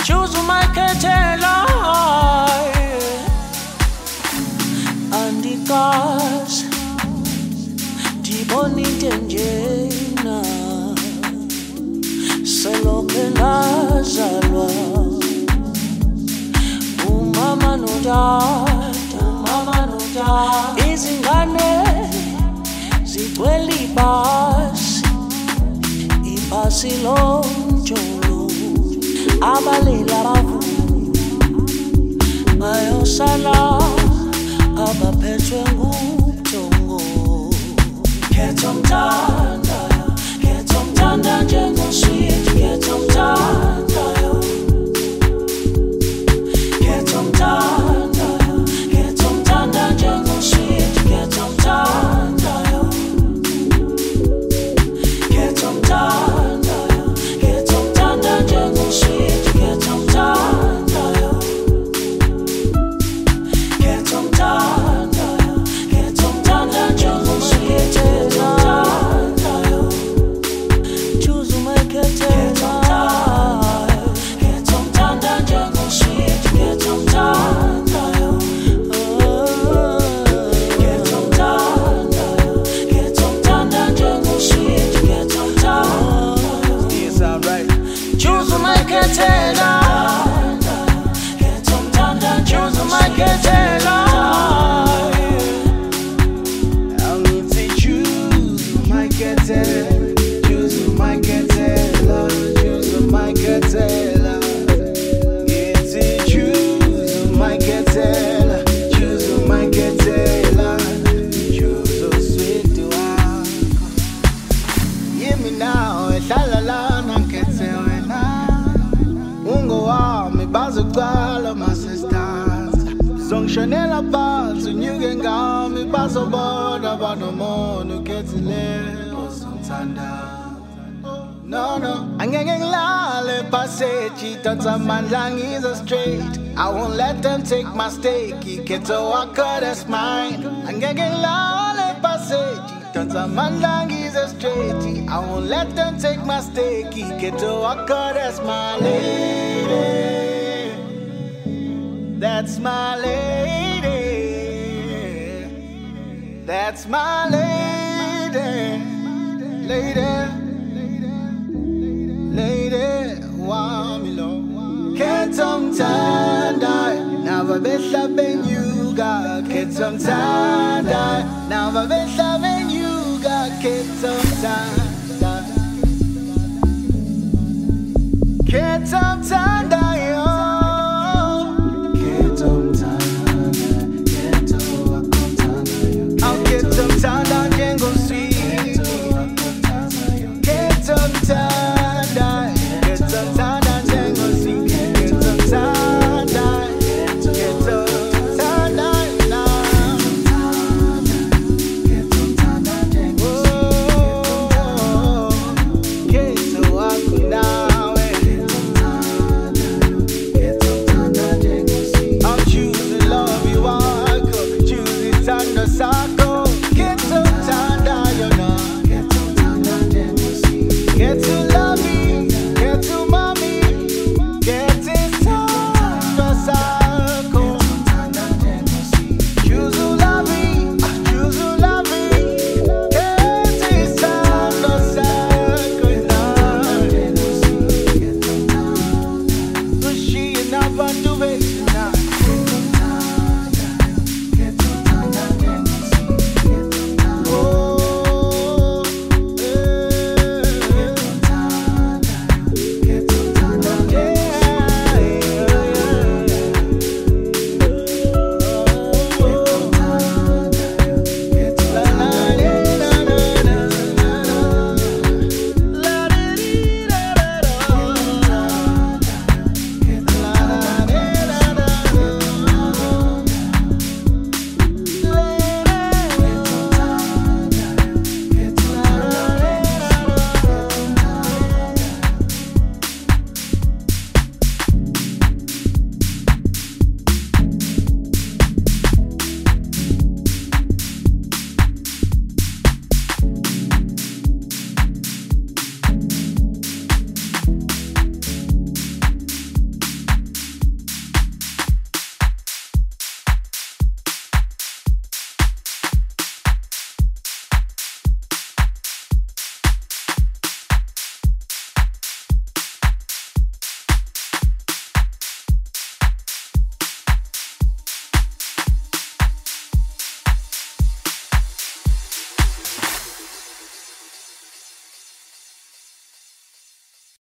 Choose my ketela Andikas Dibonite njena Seloke nazalwa Umama nodada Izingane zigcwele ibhasi lomjolo abalila abavuni bayosala abaphethwe ngubuthongo khetha umthanda njengosweet khetha umthandayo khetha umthanda njengosweet khetha umthandayo khetha umthanda njengosweet khetha umthandayo khetha umthanda njengosweet khetha umthandayo choose my ketela khetha umthanda njengosweet khetha umthandayo khetha umthanda njengosweet khetha umthandayo Yes, alright. choose my ketela khetha umthanda choose my ketela I'll need to choose my ketela, choose my ketela, choose my ketela. Get to choose my ketela, choose my ketela, choose a sweet one. Hear me now, la la na ketela na. Ungo wa me bazukwala my sisters. Sonshonela phansi unyuke ngami bazobona abanomono ukhethile osumthanda. No, angeke ngilale passage dansa amandla ngize straight. I won't let them take my stake. Ikhetho wakho that's mine. Angeke ngilale passage dansa amandla ngize straight. I won't let them take my stake. Ikhetho wakho that's my lady. That's my lady. That's my lady. Lady. Lady. Wamilo. Khetha umthanda. Nava behla benyuka. Khetha umthanda. Nava behla benyuka. Khetha umthanda. Khetha